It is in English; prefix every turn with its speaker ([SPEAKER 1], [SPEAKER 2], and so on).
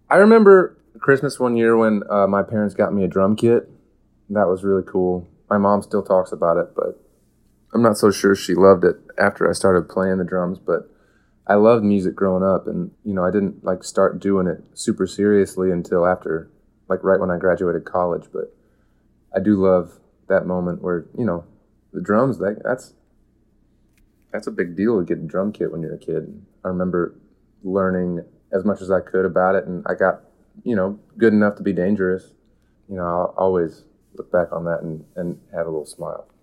[SPEAKER 1] I remember Christmas one year when my parents got me a drum kit. That was really cool. My mom still talks about it, but I'm not so sure she loved it after I started playing the drums. But I loved music growing up, and I didn't like start doing it super seriously until after, like right when I graduated college. But I do love that moment where the drums. That's a big deal to get a drum kit when you're a kid. I remember learning as much as I could about it, and I got, good enough to be dangerous. I'll always look back on that and have a little smile.